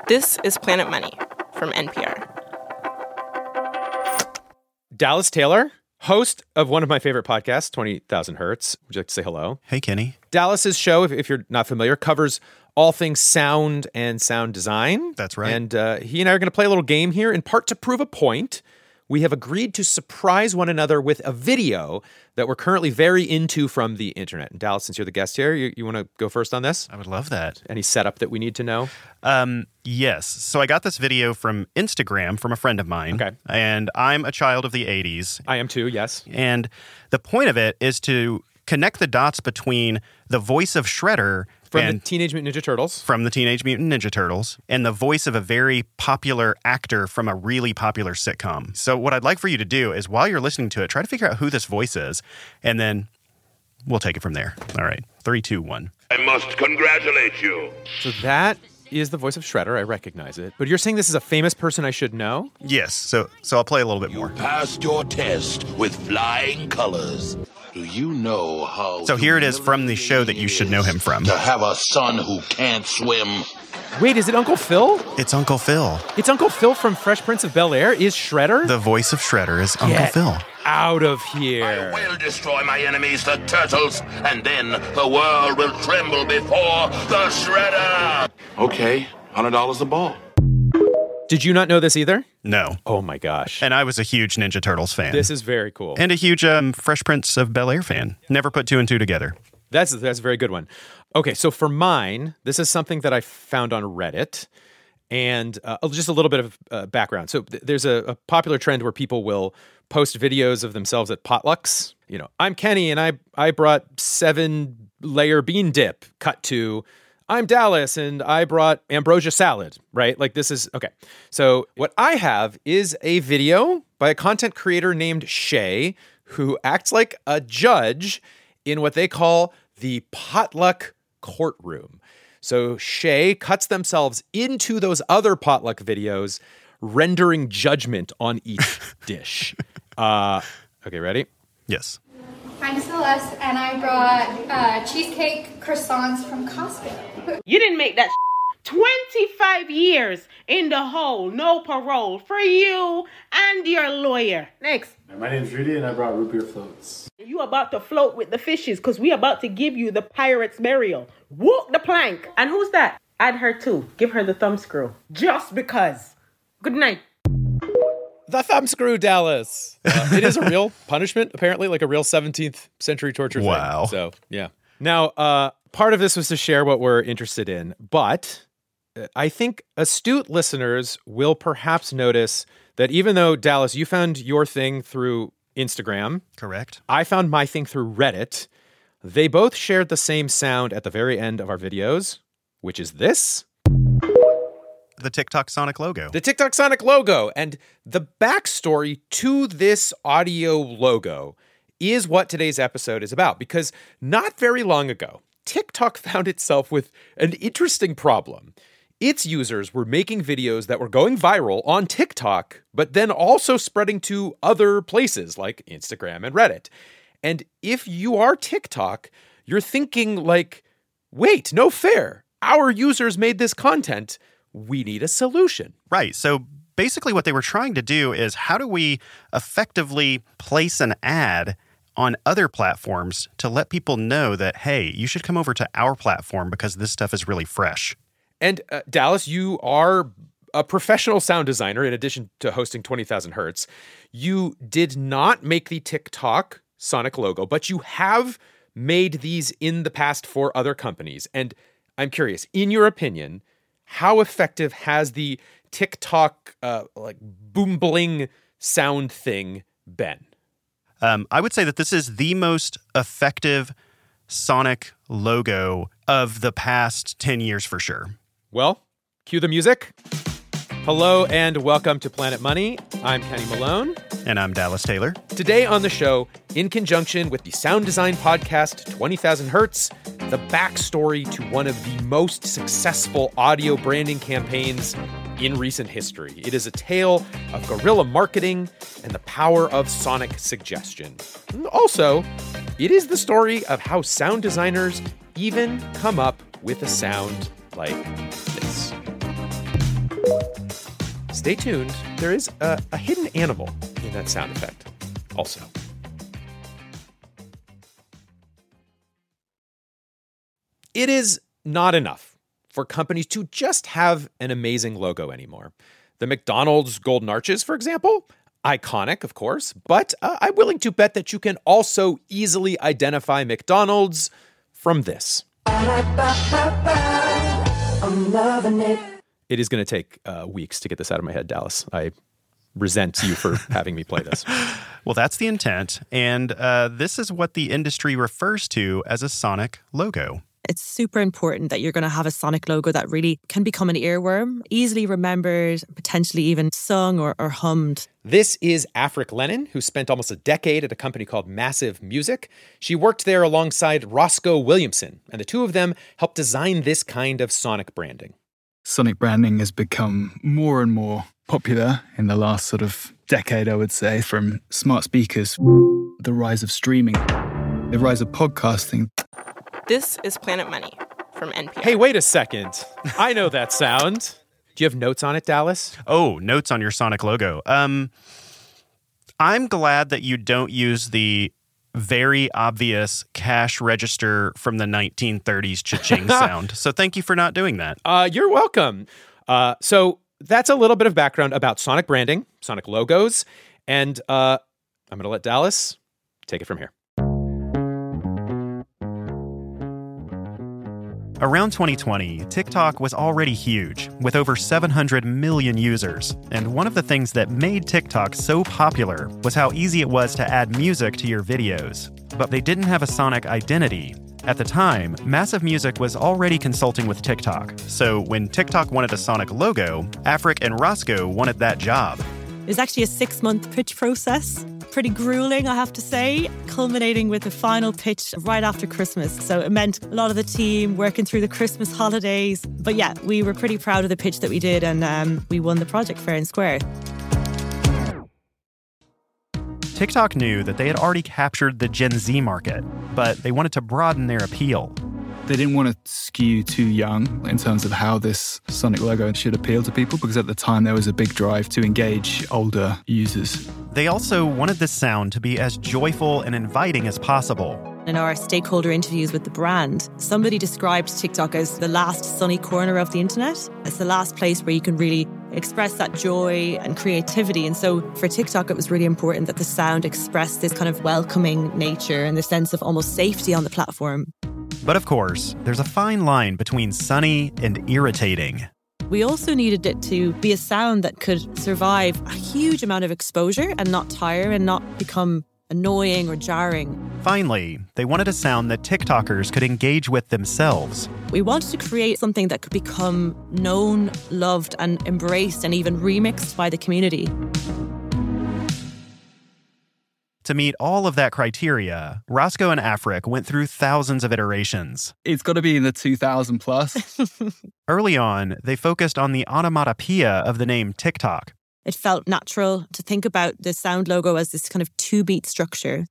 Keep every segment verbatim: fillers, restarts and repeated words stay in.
This is Planet Money from N P R. Dallas Taylor, host of one of my favorite podcasts, twenty thousand Hertz. Would you like to say hello? Hey, Kenny. Dallas's show, if, if you're not familiar, covers all things sound and sound design. That's right. And uh, he and I are going to play a little game here, in part to prove a point. We have agreed to surprise one another with a video that we're currently very into from the internet. And Dallas, since you're the guest here, you, you want to go first on this? I would love that. Any setup that we need to know? Um, yes. So I got this video from Instagram from a friend of mine. Okay. And I'm a child of the eighties. I am too, yes. And the point of it is to connect the dots between the voice of Shredder From and, the Teenage Mutant Ninja Turtles. From the Teenage Mutant Ninja Turtles, and the voice of a very popular actor from a really popular sitcom. So what I'd like for you to do is, while you're listening to it, try to figure out who this voice is, and then we'll take it from there. All right. Three, two, one. I must congratulate you. So that is the voice of Shredder. I recognize it. But you're saying this is a famous person I should know? Yes. So so I'll play a little bit more. Passed your test with flying colors. Do you know how... So here it is from the show that you should know him from. To have a son who can't swim. Wait, is it Uncle Phil? It's Uncle Phil. It's Uncle Phil from Fresh Prince of Bel-Air? Is Shredder? The voice of Shredder is Uncle Get Phil. out of here. I will destroy my enemies, the turtles, and then the world will tremble before the Shredder. Okay, one hundred dollars a ball. Did you not know this either? No. Oh my gosh. And I was a huge Ninja Turtles fan. This is very cool. And a huge um, Fresh Prince of Bel-Air fan. Never put two and two together. That's, that's a very good one. Okay, so for mine, this is something that I found on Reddit. And uh, just a little bit of uh, background. So th- there's a, a popular trend where people will post videos of themselves at potlucks. You know, I'm Kenny and I I brought seven layer bean dip. Cut to, I'm Dallas and I brought ambrosia salad, right? Like this is, okay. So what I have is a video by a content creator named Shay, who acts like a judge in what they call the potluck courtroom. So Shay cuts themselves into those other potluck videos, rendering judgment on each dish. Uh, okay, ready? Yes. I'm Celeste, and I brought uh, cheesecake croissants from Costco. You didn't make that twenty-five years in the hole, no parole for you and your lawyer. Next. My name's Rudy, and I brought root beer floats. You about to float with the fishes because we about to give you the pirate's burial. Walk the plank. And who's that? Add her too. Give her the thumb screw. Just because. Good night. The thumb screw, Dallas. Uh, it is a real punishment, apparently, like a real seventeenth century torture thing. Wow. So, yeah. Now, uh, part of this was to share what we're interested in, but I think astute listeners will perhaps notice that even though, Dallas, you found your thing through Instagram. Correct. I found my thing through Reddit. They both shared the same sound at the very end of our videos, which is this. The TikTok Sonic logo. The TikTok Sonic logo. And the backstory to this audio logo is what today's episode is about. Because not very long ago, TikTok found itself with an interesting problem. Its users were making videos that were going viral on TikTok, but then also spreading to other places like Instagram and Reddit. And if you are TikTok, you're thinking like, wait, no fair. Our users made this content. We need a solution. Right. So basically what they were trying to do is, how do we effectively place an ad on other platforms to let people know that, hey, you should come over to our platform because this stuff is really fresh. And uh, Dallas, you are a professional sound designer in addition to hosting twenty thousand Hertz. You did not make the TikTok Sonic logo, but you have made these in the past for other companies. And I'm curious, in your opinion, how effective has the TikTok uh, like boom bling sound thing been? Um, I would say that this is the most effective Sonic logo of the past ten years for sure. Well, cue the music. Hello and welcome to Planet Money. I'm Kenny Malone. And I'm Dallas Taylor. Today on the show, in conjunction with the sound design podcast twenty thousand Hertz, the backstory to one of the most successful audio branding campaigns in recent history. It is a tale of guerrilla marketing and the power of sonic suggestion. And also, it is the story of how sound designers even come up with a sound like this. stay tuned. There is a, a hidden animal in that sound effect also. It is not enough for companies to just have an amazing logo anymore. The McDonald's Golden Arches, for example, iconic, of course, but uh, I'm willing to bet that you can also easily identify McDonald's from this. I'm loving it. It is going to take uh, weeks to get this out of my head, Dallas. I resent you for having me play this. Well, that's the intent, and uh, this is what the industry refers to as a sonic logo. It's super important that you're going to have a sonic logo that really can become an earworm, easily remembered, potentially even sung or, or hummed. This is Afrik Lennon, who spent almost a decade at a company called Massive Music. She worked there alongside Roscoe Williamson, and the two of them helped design this kind of sonic branding. Sonic branding has become more and more popular in the last sort of decade, I would say, from smart speakers, the rise of streaming, the rise of podcasting. This is Planet Money from N P R. Hey, wait a second. I know that sound. Do you have notes on it, Dallas? Oh, notes on your sonic logo. Um, I'm glad that you don't use the very obvious cash register from the nineteen thirties cha-ching sound. So thank you for not doing that. Uh, you're welcome. Uh, so that's a little bit of background about sonic branding, sonic logos, and uh, I'm going to let Dallas take it from here. Around twenty twenty, TikTok was already huge, with over seven hundred million users. And one of the things that made TikTok so popular was how easy it was to add music to your videos. But they didn't have a sonic identity. At the time, Massive Music was already consulting with TikTok. So when TikTok wanted a sonic logo, Afrik and Roscoe wanted that job. It was actually a six-month pitch process. Pretty grueling, I have to say, culminating with the final pitch right after Christmas. So it meant a lot of the team working through the Christmas holidays. But yeah, we were pretty proud of the pitch that we did, and um, we won the project fair and square. TikTok knew that they had already captured the Gen Z market, but they wanted to broaden their appeal. They didn't want to skew too young in terms of how this sonic logo should appeal to people, because at the time there was a big drive to engage older users. They also wanted the sound to be as joyful and inviting as possible. In our stakeholder interviews with the brand, somebody described TikTok as the last sunny corner of the internet. It's the last place where you can really express that joy and creativity. And so for TikTok, it was really important that the sound expressed this kind of welcoming nature and the sense of almost safety on the platform. But of course, there's a fine line between sunny and irritating. We also needed it to be a sound that could survive a huge amount of exposure and not tire and not become annoying or jarring. Finally, they wanted a sound that TikTokers could engage with themselves. We wanted to create something that could become known, loved, and embraced, and even remixed by the community. To meet all of that criteria, Roscoe and Afrik went through thousands of iterations. It's got to be in the two thousand plus. Early on, they focused on the onomatopoeia of the name TikTok. It felt natural to think about the sound logo as this kind of two-beat structure.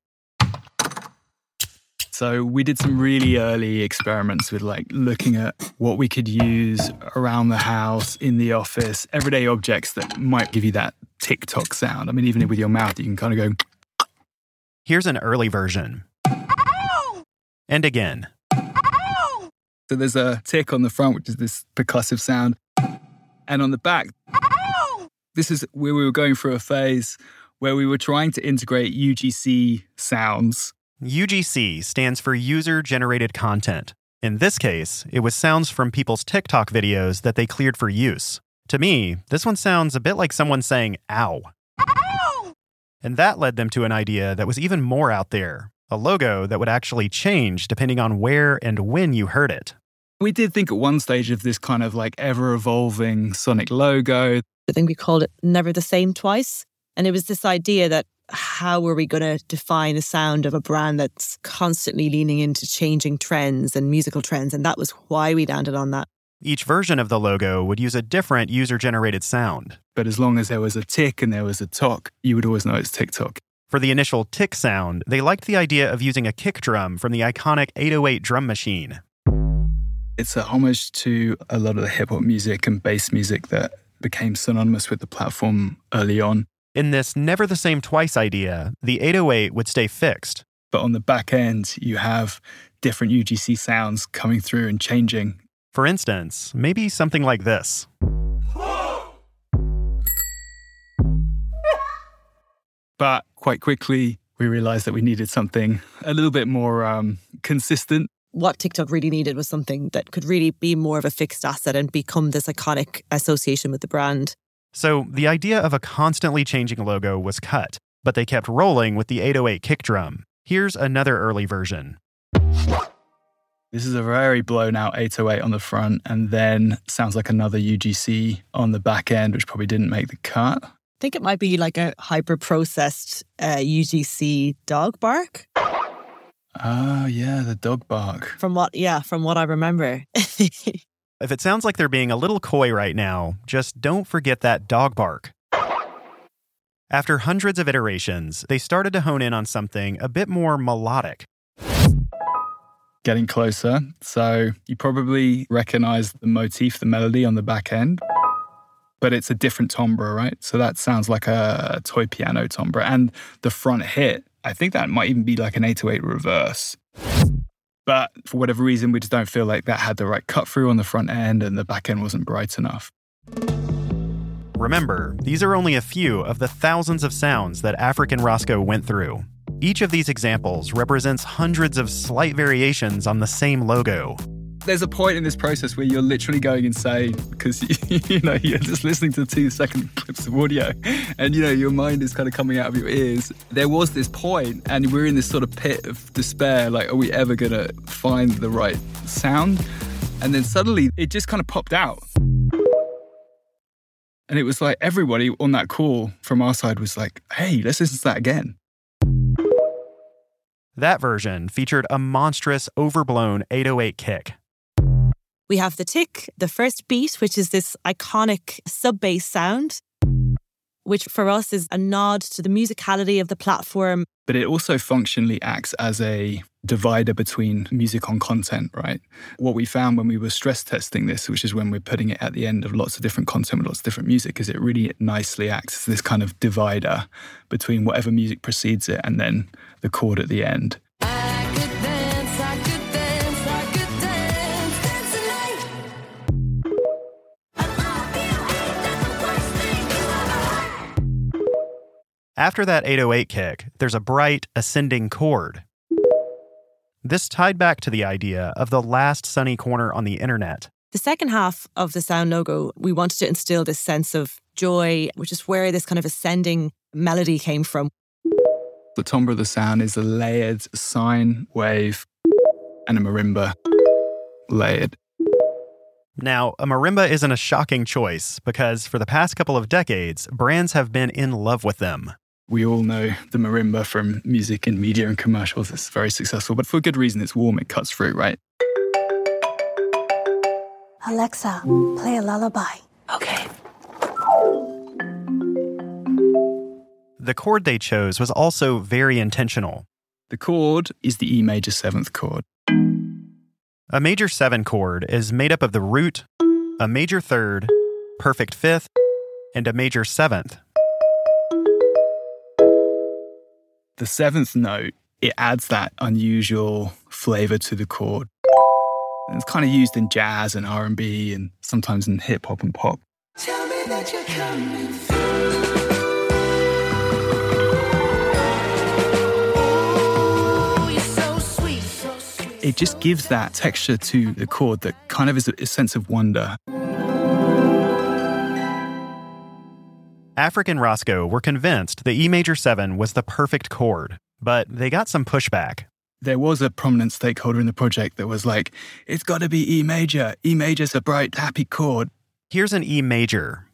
So we did some really early experiments with like looking at what we could use around the house, in the office, everyday objects that might give you that TikTok sound. I mean, even with your mouth, you can kind of go... Here's an early version. Ow! And again. Ow! So there's a tick on the front, which is this percussive sound. And on the back, ow! This is where we were going through a phase where we were trying to integrate U G C sounds. U G C stands for User-Generated Content. In this case, it was sounds from people's TikTok videos that they cleared for use. To me, this one sounds a bit like someone saying, ow. And that led them to an idea that was even more out there, a logo that would actually change depending on where and when you heard it. We did think at one stage of this kind of like ever-evolving sonic logo. I think we called it Never the Same Twice. And it was this idea that how are we going to define the sound of a brand that's constantly leaning into changing trends and musical trends? And that was why we landed on that. Each version of the logo would use a different user-generated sound. But as long as there was a tick and there was a tock, you would always know it's TikTok. For the initial tick sound, they liked the idea of using a kick drum from the iconic eight oh eight drum machine. It's a homage to a lot of the hip-hop music and bass music that became synonymous with the platform early on. In this never the same twice idea, the eight oh eight would stay fixed. But on the back end, you have different U G C sounds coming through and changing. For instance, maybe something like this. But quite quickly, we realized that we needed something a little bit more um, consistent. What TikTok really needed was something that could really be more of a fixed asset and become this iconic association with the brand. So the idea of a constantly changing logo was cut, but they kept rolling with the eight oh eight kick drum. Here's another early version. This is a very blown out eight oh eight on the front, and then sounds like another U G C on the back end, which probably didn't make the cut. I think it might be like a hyper-processed uh, U G C dog bark. Oh, yeah, the dog bark. From what, yeah, from what I remember. If it sounds like they're being a little coy right now, just don't forget that dog bark. After hundreds of iterations, they started to hone in on something a bit more melodic. Getting closer. So you probably recognize the motif, the melody on the back end, but it's a different timbre, right? So that sounds like a toy piano timbre. And the front hit, I think that might even be like an eight oh eight reverse. But for whatever reason, we just don't feel like that had the right cut through on the front end and the back end wasn't bright enough. Remember, these are only a few of the thousands of sounds that African Roscoe went through. Each of these examples represents hundreds of slight variations on the same logo. There's a point in this process where you're literally going insane because, you know, you're just listening to two second clips of audio and, you know, your mind is kind of coming out of your ears. There was this point and we're in this sort of pit of despair, like, are we ever going to find the right sound? And then suddenly it just kind of popped out. And it was like everybody on that call from our side was like, hey, let's listen to that again. That version featured a monstrous, overblown eight oh eight kick. We have the tick, the first beat, which is this iconic sub-bass sound, which for us is a nod to the musicality of the platform. But it also functionally acts as a divider between music on content, right? What we found when we were stress testing this, which is when we're putting it at the end of lots of different content with lots of different music, is it really nicely acts as this kind of divider between whatever music precedes it and then the chord at the end. After that eight oh eight kick, there's a bright, ascending chord. This tied back to the idea of the last sunny corner on the internet. The second half of the sound logo, we wanted to instill this sense of joy, which is where this kind of ascending melody came from. The timbre of the sound is a layered sine wave and a marimba layered. Now, a marimba isn't a shocking choice because for the past couple of decades, brands have been in love with them. We all know the marimba from music and media and commercials. It's very successful, but for a good reason. It's warm, it cuts through, right? Alexa, play a lullaby. Okay. The chord they chose was also very intentional. The chord is the E major seventh chord. A major seven chord is made up of the root, a major third, perfect fifth, and a major seventh. The seventh note, it adds that unusual flavor to the chord. And it's kind of used in jazz and R and B and sometimes in hip hop and pop. Tell me that you're coming through. It just gives that texture to the chord that kind of is a, a sense of wonder. African Roscoe were convinced the E major seven was the perfect chord, but they got some pushback. There was a prominent stakeholder in the project that was like, it's got to be E major. E major's a bright, happy chord. Here's an E major.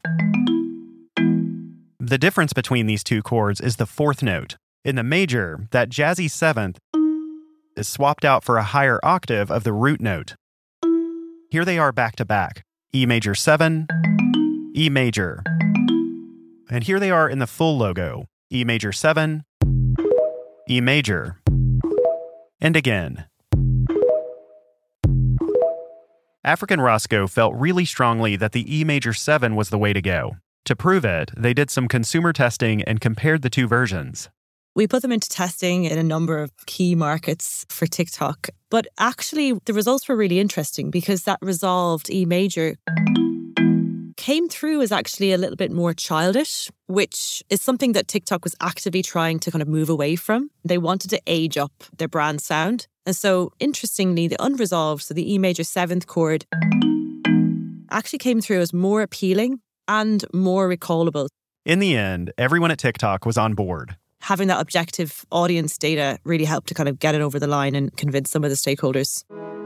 The difference between these two chords is the fourth note. In the major, that jazzy seventh is swapped out for a higher octave of the root note. Here they are back to back. E major seven, E major. And here they are in the full logo. E major seven, E major. And again. African Roscoe felt really strongly that the E Major seven was the way to go. To prove it, they did some consumer testing and compared the two versions. We put them into testing in a number of key markets for TikTok. But actually, the results were really interesting because that resolved E major came through as actually a little bit more childish, which is something that TikTok was actively trying to kind of move away from. They wanted to age up their brand sound. And so, interestingly, the unresolved, so the E major seventh chord, actually came through as more appealing and more recallable. In the end, everyone at TikTok was on board. Having that objective audience data really helped to kind of get it over the line and convince some of the stakeholders.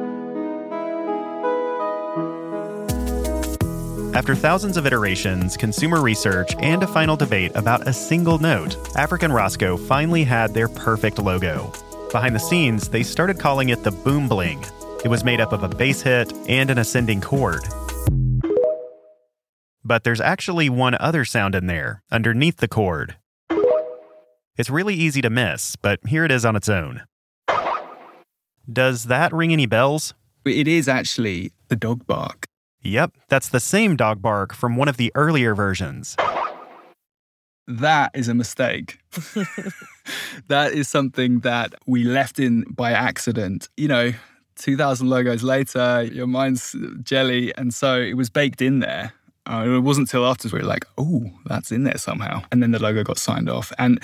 After thousands of iterations, consumer research, and a final debate about a single note, African Roscoe finally had their perfect logo. Behind the scenes, they started calling it the Boom Bling. It was made up of a bass hit and an ascending chord. But there's actually one other sound in there, underneath the chord. It's really easy to miss, but here it is on its own. Does that ring any bells? It is actually the dog bark. Yep, that's the same dog bark from one of the earlier versions. That is a mistake. That is something that we left in by accident. You know, two thousand logos later, your mind's jelly, and so it was baked in there. Uh, it wasn't until afterwards we were like, oh, that's in there somehow. And then the logo got signed off. And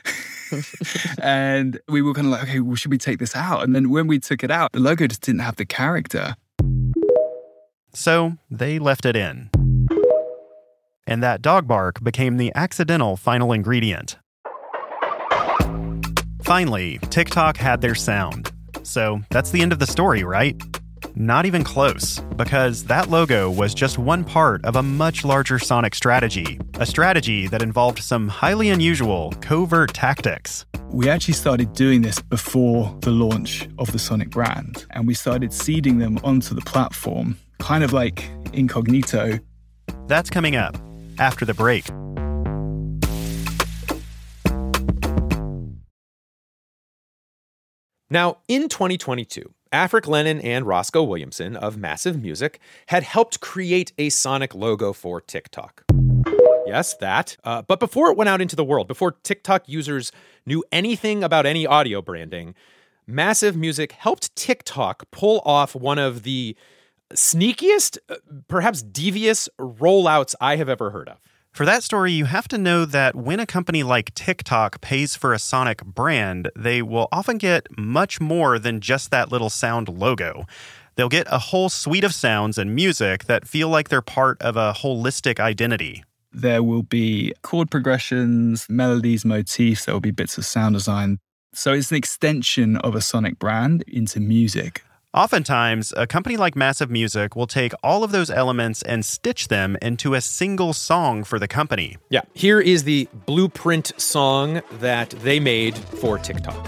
and we were kind of like, okay, well, should we take this out? And then when we took it out, the logo just didn't have the character. So they left it in. And that dog bark became the accidental final ingredient. Finally, TikTok had their sound. So that's the end of the story, right? Not even close, because that logo was just one part of a much larger sonic strategy, a strategy that involved some highly unusual, covert tactics. We actually started doing this before the launch of the Sonic brand, and we started seeding them onto the platform, kind of like incognito. That's coming up after the break. Now, in twenty twenty-two, Afric Lennon and Roscoe Williamson of Massive Music had helped create a sonic logo for TikTok. Yes, that. Uh, but before it went out into the world, before TikTok users knew anything about any audio branding, Massive Music helped TikTok pull off one of the sneakiest, uh, perhaps devious rollouts I have ever heard of. For that story, you have to know that when a company like TikTok pays for a sonic brand, they will often get much more than just that little sound logo. They'll get a whole suite of sounds and music that feel like they're part of a holistic identity. There will be chord progressions, melodies, motifs. There will be bits of sound design. So it's an extension of a sonic brand into music. Oftentimes, a company like Massive Music will take all of those elements and stitch them into a single song for the company. Yeah, here is the blueprint song that they made for TikTok.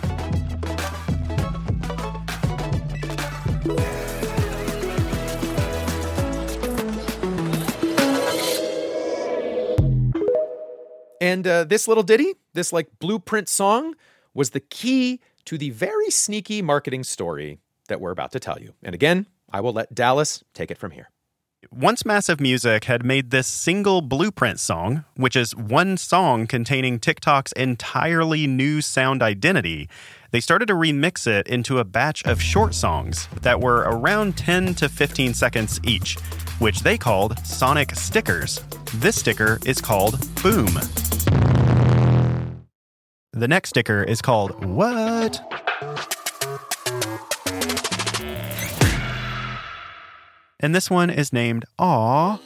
And uh, this little ditty, this like blueprint song, was the key to the very sneaky marketing story that we're about to tell you. And again, I will let Dallas take it from here. Once Massive Music had made this single blueprint song, which is one song containing TikTok's entirely new sound identity, they started to remix it into a batch of short songs that were around ten to fifteen seconds each, which they called Sonic Stickers. This sticker is called Boom. The next sticker is called What? And this one is named Aw.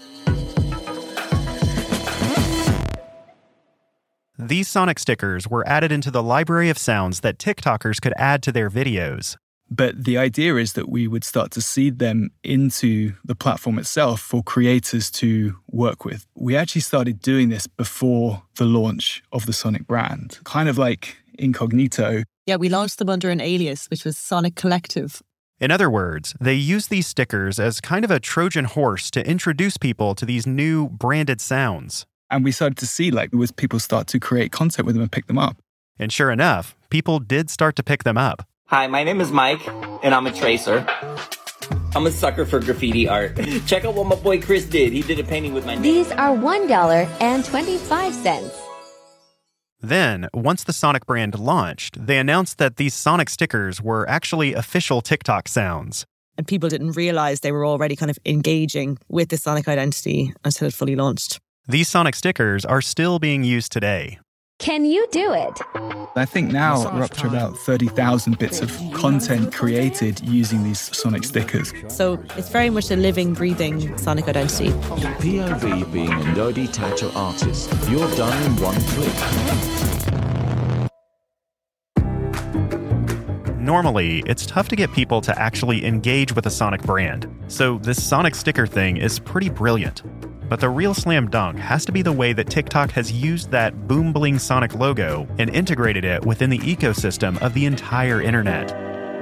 These sonic stickers were added into the library of sounds that TikTokers could add to their videos. But the idea is that we would start to seed them into the platform itself for creators to work with. We actually started doing this before the launch of the Sonic brand, kind of like incognito. Yeah, we launched them under an alias, which was Sonic Collective. In other words, they use these stickers as kind of a Trojan horse to introduce people to these new branded sounds. And we started to see, like, was people start to create content with them and pick them up. And sure enough, people did start to pick them up. Hi, my name is Mike, and I'm a tracer. I'm a sucker for graffiti art. Check out what my boy Chris did. He did a painting with my name. These are one dollar and twenty-five cents. Then, once the Sonic brand launched, they announced that these Sonic stickers were actually official TikTok sounds. And people didn't realize they were already kind of engaging with the Sonic identity until it fully launched. These Sonic stickers are still being used today. Can you do it? I think now we're up to about thirty thousand bits of content created using these Sonic stickers. So it's very much a living, breathing Sonic identity. P O V being a nerdy tattoo artist, you're done in one click. Normally, it's tough to get people to actually engage with a Sonic brand, so this Sonic sticker thing is pretty brilliant. But the real slam dunk has to be the way that TikTok has used that boom-bling Sonic logo and integrated it within the ecosystem of the entire internet.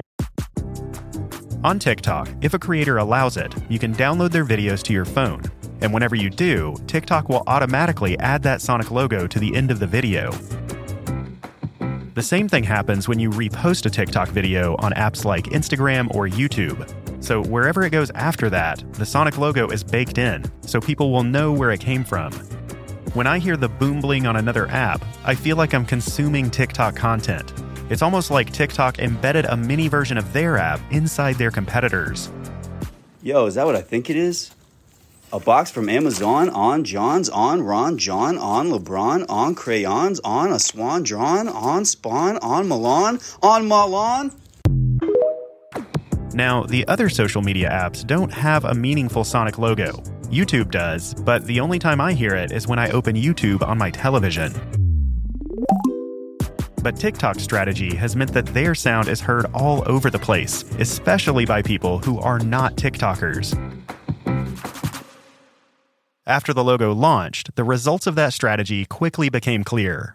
On TikTok, if a creator allows it, you can download their videos to your phone. And whenever you do, TikTok will automatically add that Sonic logo to the end of the video. The same thing happens when you repost a TikTok video on apps like Instagram or YouTube. So wherever it goes after that, the Sonic logo is baked in, so people will know where it came from. When I hear the boom bling on another app, I feel like I'm consuming TikTok content. It's almost like TikTok embedded a mini version of their app inside their competitors. Yo, is that what I think it is? A box from Amazon, on Johns, on Ron, John, on LeBron, on crayons, on a swan drawn, on Spawn, on Milan, on Milan? Now, the other social media apps don't have a meaningful Sonic logo. YouTube does, but the only time I hear it is when I open YouTube on my television. But TikTok's strategy has meant that their sound is heard all over the place, especially by people who are not TikTokers. After the logo launched, the results of that strategy quickly became clear.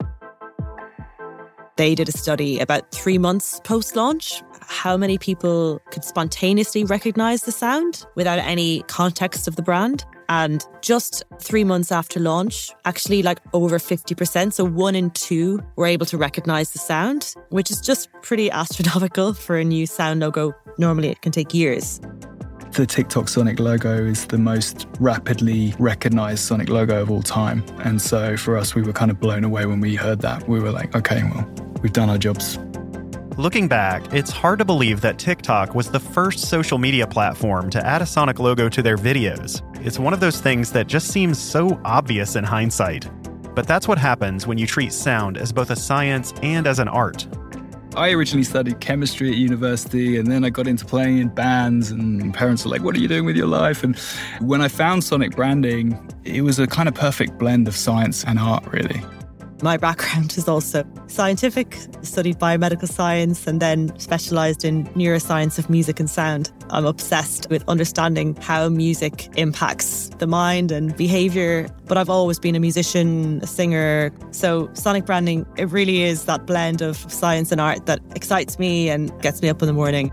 They did a study about three months post-launch, how many people could spontaneously recognize the sound without any context of the brand. And just three months after launch, actually like over fifty percent, so one in two were able to recognize the sound, which is just pretty astronomical for a new sound logo. Normally it can take years. The TikTok Sonic logo is the most rapidly recognized Sonic logo of all time. And so for us, we were kind of blown away when we heard that. We were like, okay, well, we've done our jobs. Looking back, it's hard to believe that TikTok was the first social media platform to add a Sonic logo to their videos. It's one of those things that just seems so obvious in hindsight. But that's what happens when you treat sound as both a science and as an art. I originally studied chemistry at university, and then I got into playing in bands, and parents were like, what are you doing with your life? And when I found Sonic branding, it was a kind of perfect blend of science and art, really. My background is also scientific, studied biomedical science, and then specialised in neuroscience of music and sound. I'm obsessed with understanding how music impacts the mind and behaviour, but I've always been a musician, a singer. So sonic branding, it really is that blend of science and art that excites me and gets me up in the morning.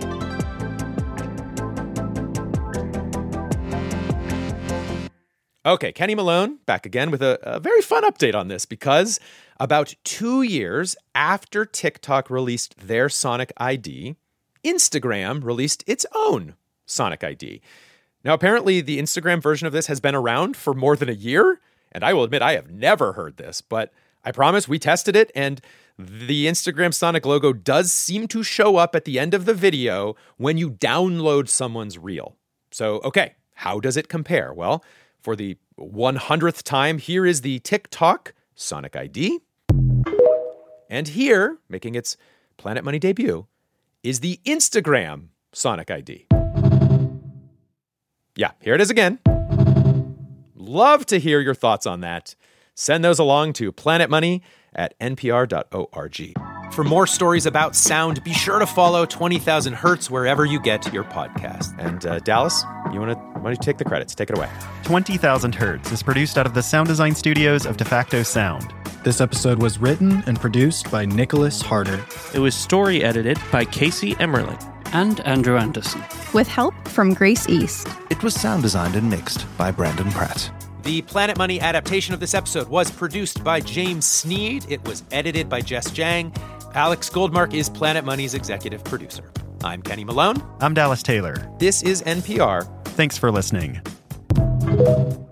Okay, Kenny Malone back again with a, a very fun update on this, because about two years after TikTok released their Sonic I D, Instagram released its own Sonic I D. Now, apparently the Instagram version of this has been around for more than a year, and I will admit I have never heard this, but I promise we tested it, and the Instagram Sonic logo does seem to show up at the end of the video when you download someone's reel. So, okay, how does it compare? Well, for the one hundredth time, here is the TikTok Sonic I D. And here, making its Planet Money debut, is the Instagram Sonic I D. Yeah, here it is again. Love to hear your thoughts on that. Send those along to planetmoney at n p r dot org. For more stories about sound, be sure to follow twenty thousand Hertz wherever you get your podcast. And uh, Dallas, you want to why don't you take the credits? Take it away. twenty thousand Hertz is produced out of the sound design studios of De Facto Sound. This episode was written and produced by Nicholas Harder. It was story edited by Casey Emmerling and Andrew Anderson, with help from Grace East. It was sound designed and mixed by Brandon Pratt. The Planet Money adaptation of this episode was produced by James Sneed. It was edited by Jess Jang. Alex Goldmark is Planet Money's executive producer. I'm Kenny Malone. I'm Dallas Taylor. This is N P R. Thanks for listening.